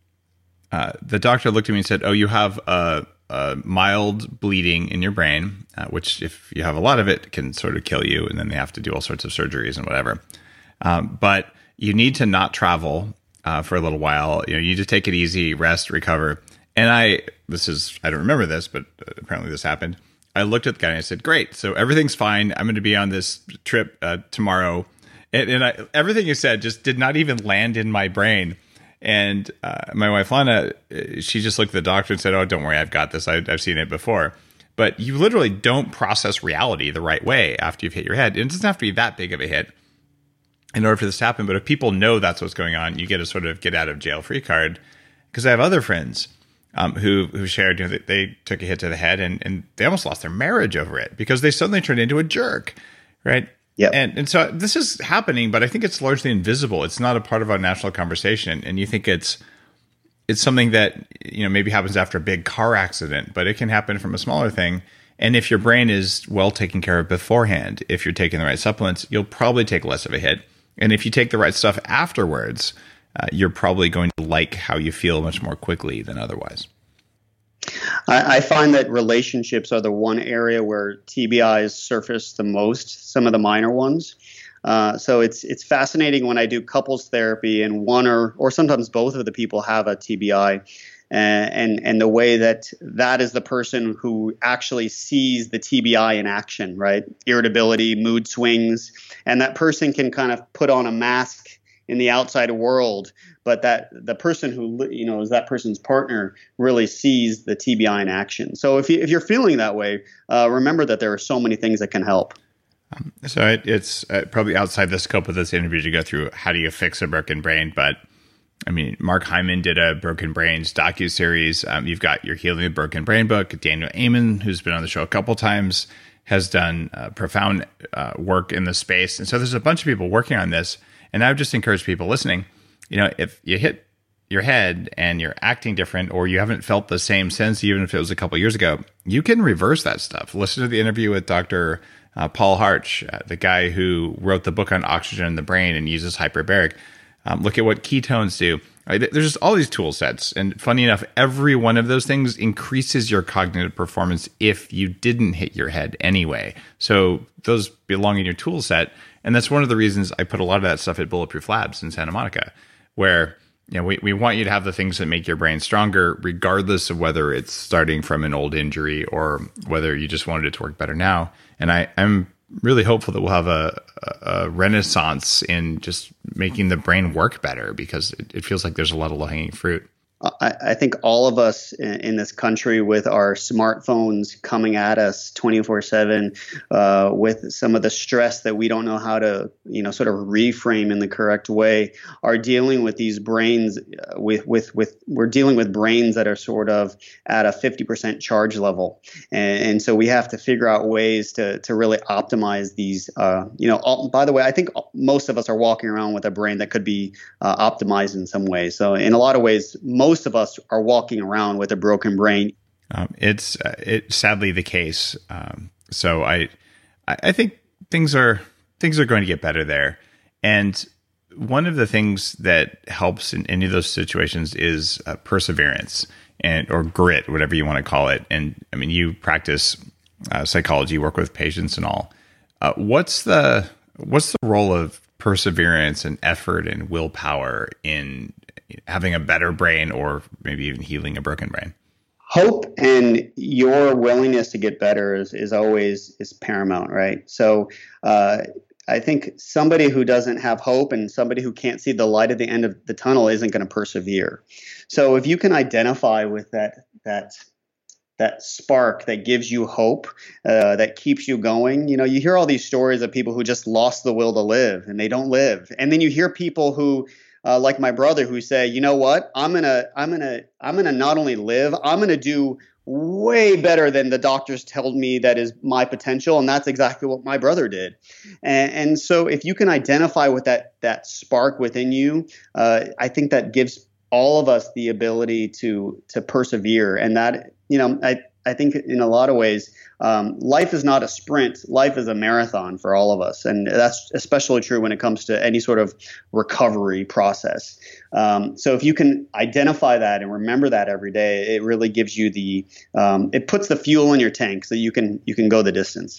the doctor looked at me and said, you have a mild bleeding in your brain, which if you have a lot of it can sort of kill you. And then they have to do all sorts of surgeries and whatever. But you need to not travel for a little while. You need to take it easy, rest, recover. And I don't remember this, but apparently this happened. I looked at the guy and I said, great. So everything's fine. I'm going to be on this trip tomorrow. And everything you said just did not even land in my brain. And my wife, Lana, she just looked at the doctor and said, oh, don't worry, I've got this. I've seen it before. But you literally don't process reality the right way after you've hit your head. It doesn't have to be that big of a hit in order for this to happen. But if people know that's what's going on, you get a sort of get out of jail free card. Because I have other friends who shared, they took a hit to the head and they almost lost their marriage over it because they suddenly turned into a jerk, right? Yeah. And so this is happening, but I think it's largely invisible. It's not a part of our national conversation. And you think it's something that, maybe happens after a big car accident, but it can happen from a smaller thing. And if your brain is well taken care of beforehand, if you're taking the right supplements, you'll probably take less of a hit. And if you take the right stuff afterwards, you're probably going to like how you feel much more quickly than otherwise. I find that relationships are the one area where TBIs surface the most, some of the minor ones. So it's fascinating when I do couples therapy and one or sometimes both of the people have a TBI, and the way that is the person who actually sees the TBI in action, right? Irritability, mood swings, and that person can kind of put on a mask in the outside world, but that the person who is that person's partner really sees the TBI in action. So if you're feeling that way, remember that there are so many things that can help. So it's probably outside the scope of this interview to go through how do you fix a broken brain, but I mean, Mark Hyman did a Broken Brains docuseries. You've got your Healing the Broken Brain book. Daniel Amen, who's been on the show a couple times, has done profound work in this space. And so there's a bunch of people working on this. And I would just encourage people listening, if you hit your head and you're acting different or you haven't felt the same sense, even if it was a couple years ago, you can reverse that stuff. Listen to the interview with Dr. Paul Harch, the guy who wrote the book on oxygen in the brain and uses hyperbaric. Look at what ketones do. There's just all these tool sets. And funny enough, every one of those things increases your cognitive performance if you didn't hit your head anyway. So those belong in your tool set. And that's one of the reasons I put a lot of that stuff at Bulletproof Labs in Santa Monica, where we want you to have the things that make your brain stronger, regardless of whether it's starting from an old injury or whether you just wanted it to work better now. And I'm really hopeful that we'll have a renaissance in just making the brain work better, because it feels like there's a lot of low-hanging fruit. I think all of us in this country, with our smartphones coming at us 24/7, with some of the stress that we don't know how to, sort of reframe in the correct way, are dealing with these brains. We're dealing with brains that are sort of at a 50% charge level, and so we have to figure out ways to really optimize these. By the way, I think most of us are walking around with a brain that could be optimized in some way. So in a lot of ways, most of us are walking around with a broken brain. It's sadly the case. So I think things are going to get better there. And one of the things that helps in any of those situations is perseverance or grit, whatever you want to call it. And I mean, you practice psychology, work with patients and all. What's the role of perseverance and effort and willpower in having a better brain, or maybe even healing a broken brain? Hope and your willingness to get better is always paramount, right? So I think somebody who doesn't have hope and somebody who can't see the light at the end of the tunnel isn't going to persevere. So if you can identify with that spark that gives you hope, that keeps you going. You hear all these stories of people who just lost the will to live and they don't live. And then you hear people who, like my brother, who say, you know what, I'm gonna not only live, I'm gonna do way better than the doctors told me that is my potential. And that's exactly what my brother did. And so if you can identify with that spark within you, I think that gives all of us the ability to persevere. And that, I think in a lot of ways, life is not a sprint. Life is a marathon for all of us. And that's especially true when it comes to any sort of recovery process. So if you can identify that and remember that every day, it really gives you it puts the fuel in your tank so you can go the distance.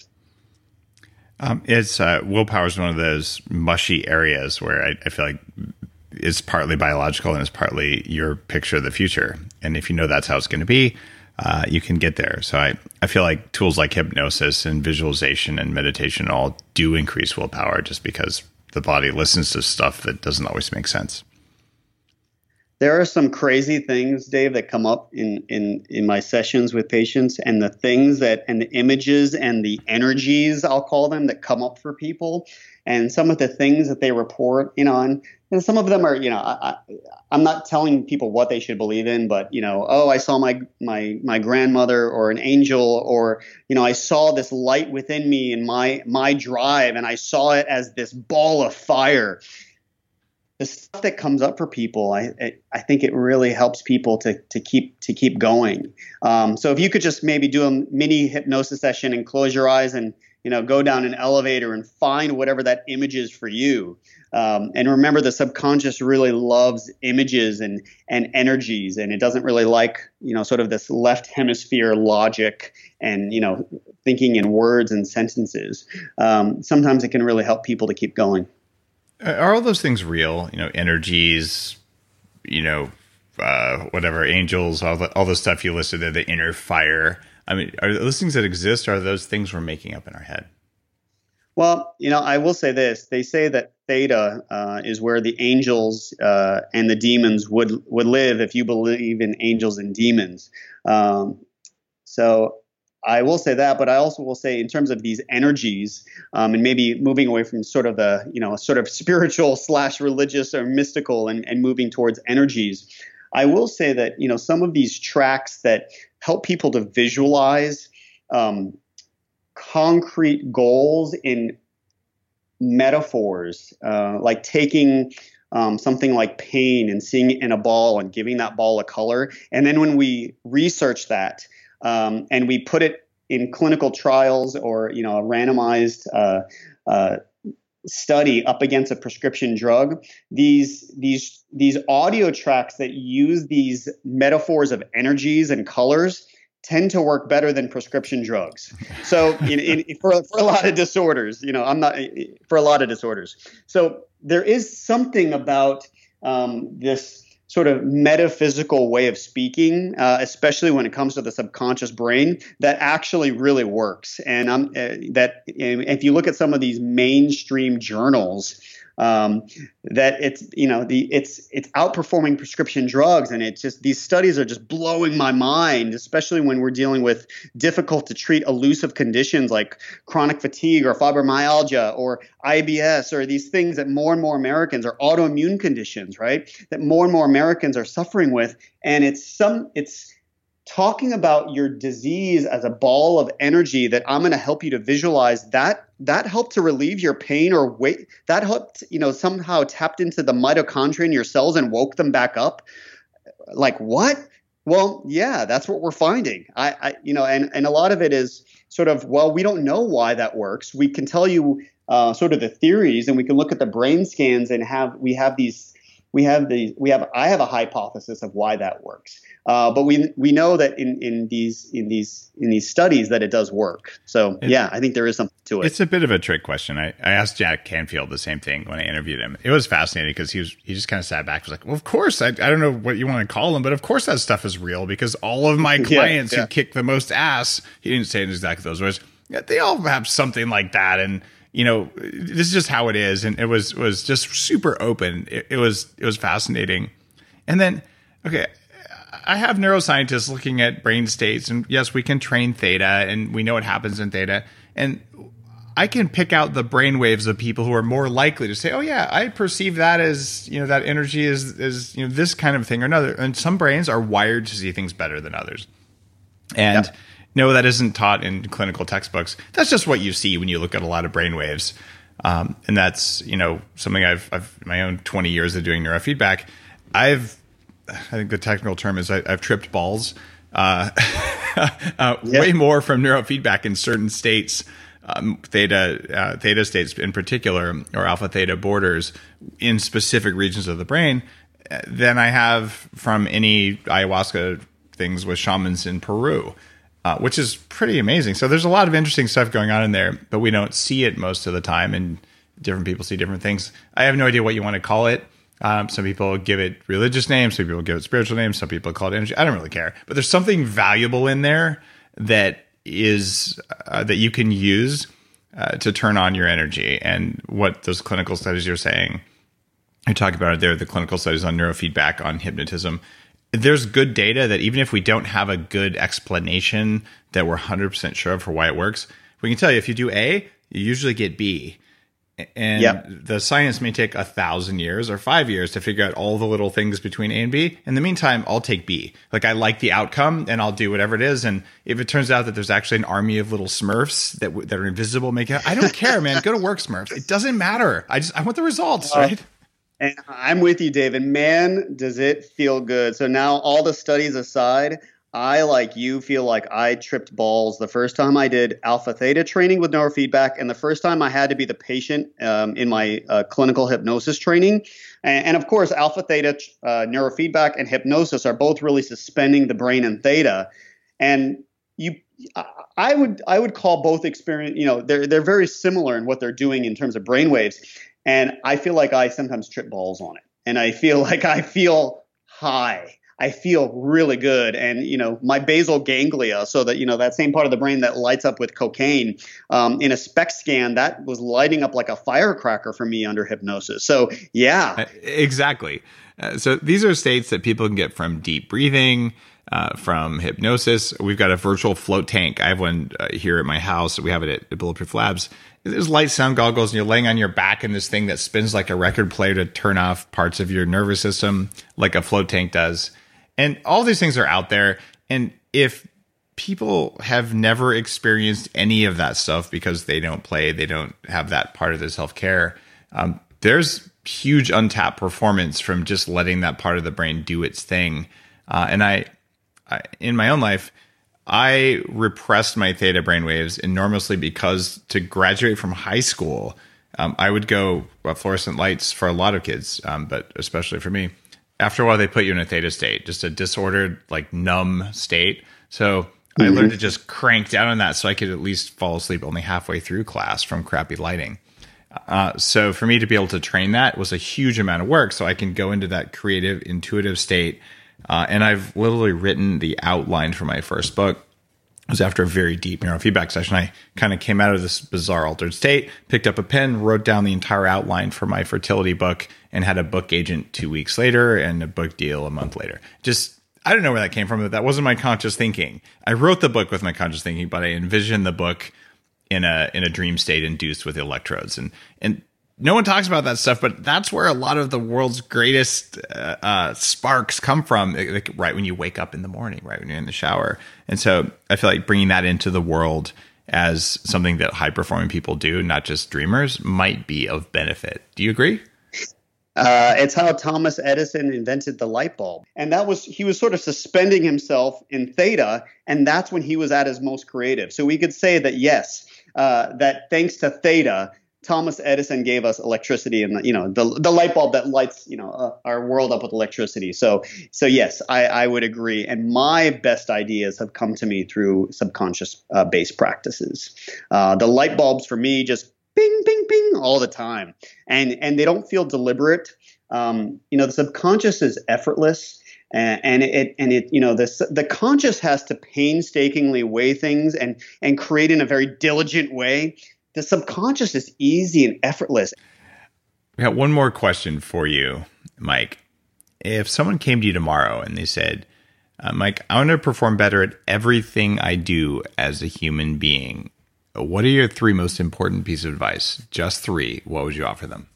It's willpower is one of those mushy areas where I feel like it's partly biological and it's partly your picture of the future. And if you know that's how it's going to be, you can get there. So I feel like tools like hypnosis and visualization and meditation all do increase willpower, just because the body listens to stuff that doesn't always make sense. There are some crazy things, Dave, that come up in my sessions with patients, and the things and the images and the energies, I'll call them, that come up for people, and some of the things that they report, and some of them are, I'm not telling people what they should believe in, but, I saw my grandmother, or an angel, or, I saw this light within me and my drive, and I saw it as this ball of fire. The stuff that comes up for people, I think it really helps people to keep going. So if you could just maybe do a mini hypnosis session and close your eyes and go down an elevator and find whatever that image is for you. And remember, the subconscious really loves images and energies, and it doesn't really like, sort of this left hemisphere logic and, thinking in words and sentences. Sometimes it can really help people to keep going. Are all those things real? Energies, whatever, angels, all the stuff you listed there, the inner fire. I mean, are those things that exist, or are those things we're making up in our head? Well, I will say this. They say that theta is where the angels and the demons would live if you believe in angels and demons. So I will say that, but I also will say, in terms of these energies, and maybe moving away from sort of the, sort of spiritual / religious or mystical and moving towards energies, I will say that, some of these tracks that help people to visualize concrete goals in metaphors, like taking something like pain and seeing it in a ball and giving that ball a color. And then when we research that, and we put it in clinical trials or, a randomized study up against a prescription drug, these audio tracks that use these metaphors of energies and colors tend to work better than prescription drugs. So for a lot of disorders, for a lot of disorders. So there is something about this sort of metaphysical way of speaking, especially when it comes to the subconscious brain, that actually really works. And that if you look at some of these mainstream journals, that it's outperforming prescription drugs, and it's just, these studies are just blowing my mind, especially when we're dealing with difficult to treat elusive conditions like chronic fatigue or fibromyalgia or IBS, or these things that more and more Americans, or autoimmune conditions, right, that more and more Americans are suffering with. And it's talking about your disease as a ball of energy that I'm going to help you to visualize. That helped to relieve your pain or weight. That helped, somehow tapped into the mitochondria in your cells and woke them back up. Like, what? Well, yeah, that's what we're finding. And a lot of it is sort of, well, we don't know why that works. We can tell you sort of the theories, and we can look at the brain scans and I have a hypothesis of why that works. But we know that in these studies that it does work. So I think there is something to it. It's a bit of a trick question. I asked Jack Canfield the same thing when I interviewed him. It was fascinating because he just kind of sat back and was like, well, of course, I don't know what you want to call them, but of course that stuff is real, because all of my clients who kick the most ass, he didn't say it in exactly those words, they all have something like that. And this is just how it is. And it was just super open. It was fascinating. And then, okay, I have neuroscientists looking at brain states, and yes, we can train theta, and we know what happens in theta. And I can pick out the brain waves of people who are more likely to say, oh yeah, I perceive that as, that energy is this kind of thing or another. And some brains are wired to see things better than others. And no, that isn't taught in clinical textbooks. That's just what you see when you look at a lot of brain waves. And that's, something I've my own 20 years of doing neurofeedback. I think the technical term is I've tripped balls way more from neurofeedback in certain states, theta states in particular, or alpha theta borders in specific regions of the brain, than I have from any ayahuasca things with shamans in Peru, which is pretty amazing. So there's a lot of interesting stuff going on in there, but we don't see it most of the time, and different people see different things. I have no idea what you want to call it. Some people give it religious names, some people give it spiritual names, some people call it energy. I don't really care, but there's something valuable in there that is that you can use to turn on your energy. And what those clinical studies you're saying, I talk about it there, the clinical studies on neurofeedback, on hypnotism. There's good data that even if we don't have a good explanation that we're 100% sure of for why it works, we can tell you if you do A, you usually get B. And the science may take 1,000 years or 5 years to figure out all the little things between A and B. In the meantime, I'll take B. Like, I like the outcome, and I'll do whatever it is. And if it turns out that there's actually an army of little Smurfs that are invisible, I don't care, man. Go to work, Smurfs. It doesn't matter. I want the results, right? And I'm with you, Dave. And man, does it feel good. So now, all the studies aside, I, like you, feel like I tripped balls the first time I did alpha theta training with neurofeedback, and the first time I had to be the patient in my clinical hypnosis training. And of course, alpha theta neurofeedback and hypnosis are both really suspending the brain in theta. And I would call both experience, they're very similar in what they're doing in terms of brain waves. And I feel like I sometimes trip balls on it, and I feel like I feel high. I feel really good. And, my basal ganglia, so that, that same part of the brain that lights up with cocaine, in a SPECT scan, that was lighting up like a firecracker for me under hypnosis. So, yeah. Exactly. So these are states that people can get from deep breathing, from hypnosis. We've got a virtual float tank. I have one here at my house. We have it at Bulletproof Labs. There's light sound goggles, and you're laying on your back in this thing that spins like a record player to turn off parts of your nervous system, like a float tank does. And all these things are out there. And if people have never experienced any of that stuff because they don't have that part of their self-care, there's huge untapped performance from just letting that part of the brain do its thing. And I, in my own life, I repressed my theta brainwaves enormously because to graduate from high school, I would go fluorescent lights for a lot of kids, but especially for me. After a while, they put you in a theta state, just a disordered, like numb state. So I learned to just crank down on that so I could at least fall asleep only halfway through class from crappy lighting. So for me to be able to train that was a huge amount of work so I can go into that creative, intuitive state. And I've literally written the outline for my first book. It was after a very deep neurofeedback session. I kind of came out of this bizarre altered state, picked up a pen, wrote down the entire outline for my fertility book, and had a book agent 2 weeks later and a book deal a month later. Just, I don't know where that came from, but that wasn't my conscious thinking. I wrote the book with my conscious thinking, but I envisioned the book in a dream state induced with electrodes. And no one talks about that stuff, but that's where a lot of the world's greatest sparks come from, like right when you wake up in the morning, right when you're in the shower. And so I feel like bringing that into the world as something that high-performing people do, not just dreamers, might be of benefit. Do you agree? It's how Thomas Edison invented the light bulb. And he was sort of suspending himself in theta, and that's when he was at his most creative. So we could say that, yes, that thanks to theta, Thomas Edison gave us electricity and the light bulb that lights our world up with electricity. So yes, I would agree. And my best ideas have come to me through subconscious based practices. The light bulbs for me just bing, bing, bing all the time, and they don't feel deliberate. The subconscious is effortless. The conscious has to painstakingly weigh things and create in a very diligent way. The subconscious is easy and effortless. We got one more question for you, Mike. If someone came to you tomorrow and they said, Mike, I want to perform better at everything I do as a human being, what are your 3 most important pieces of advice? Just 3. What would you offer them?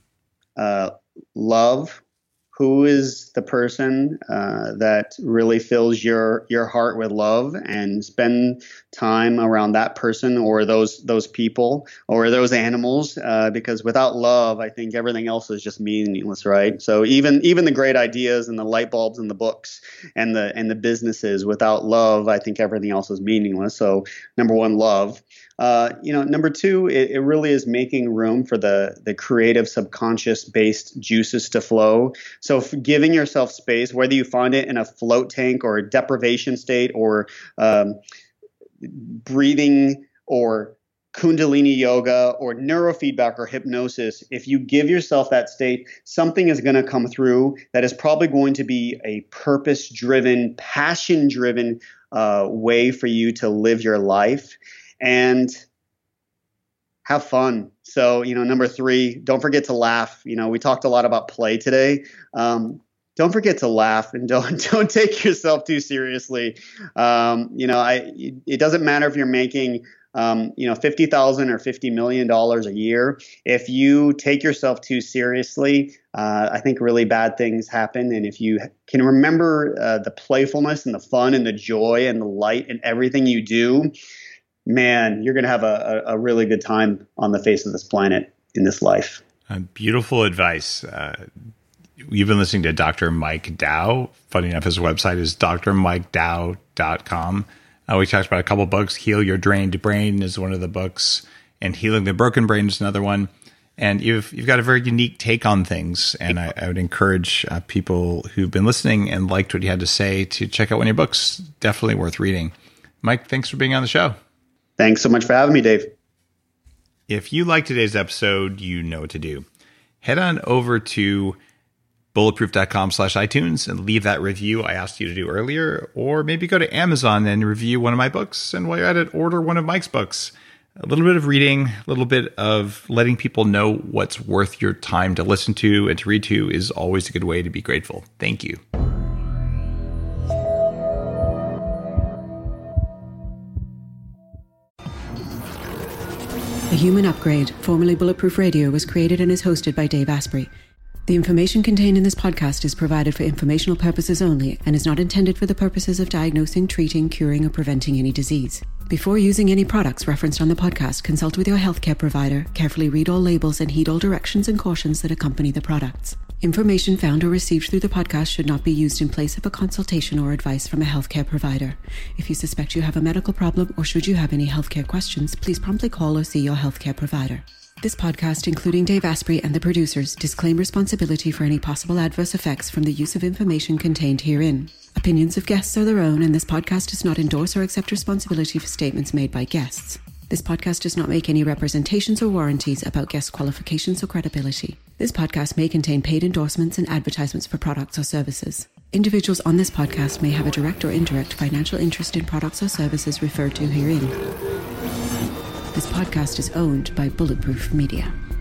Love. Who is the person that really fills your heart with love, and spend time around that person or those people or those animals, because without love, I think everything else is just meaningless, right? So even the great ideas and the light bulbs and the books and the businesses, without love, I think everything else is meaningless. So number 1, love. Number 2, it really is making room for the creative subconscious based juices to flow. So giving yourself space, whether you find it in a float tank or a deprivation state or breathing or Kundalini yoga or neurofeedback or hypnosis, if you give yourself that state, something is going to come through that is probably going to be a purpose-driven, passion-driven way for you to live your life. And have fun. So, number 3, don't forget to laugh. We talked a lot about play today. Don't forget to laugh and don't take yourself too seriously. It doesn't matter if you're making, $50,000 or $50 million a year. If you take yourself too seriously, I think really bad things happen. And if you can remember the playfulness and the fun and the joy and the light and everything you do, man, you're going to have a really good time on the face of this planet in this life. Beautiful advice. you've been listening to Dr. Mike Dow. Funny enough, his website is drmikedow.com. We talked about a couple books. Heal Your Drained Brain is one of the books, and Healing the Broken Brain is another one. And you've got a very unique take on things. And I would encourage people who've been listening and liked what you had to say to check out one of your books. Definitely worth reading. Mike, thanks for being on the show. Thanks so much for having me, Dave. If you like today's episode, you know what to do. Head on over to bulletproof.com/iTunes and leave that review I asked you to do earlier, or maybe go to Amazon and review one of my books. And while you're at it, order one of Mike's books. A little bit of reading, a little bit of letting people know what's worth your time to listen to and to read to is always a good way to be grateful. Thank you. The Human Upgrade, formerly Bulletproof Radio, was created and is hosted by Dave Asprey. The information contained in this podcast is provided for informational purposes only and is not intended for the purposes of diagnosing, treating, curing, or preventing any disease. Before using any products referenced on the podcast, consult with your healthcare provider, carefully read all labels, and heed all directions and cautions that accompany the products. Information found or received through the podcast should not be used in place of a consultation or advice from a healthcare provider. If you suspect you have a medical problem or should you have any healthcare questions, please promptly call or see your healthcare provider. This podcast, including Dave Asprey and the producers, disclaim responsibility for any possible adverse effects from the use of information contained herein. Opinions of guests are their own, and this podcast does not endorse or accept responsibility for statements made by guests. This podcast does not make any representations or warranties about guest qualifications or credibility. This podcast may contain paid endorsements and advertisements for products or services. Individuals on this podcast may have a direct or indirect financial interest in products or services referred to herein. This podcast is owned by Bulletproof Media.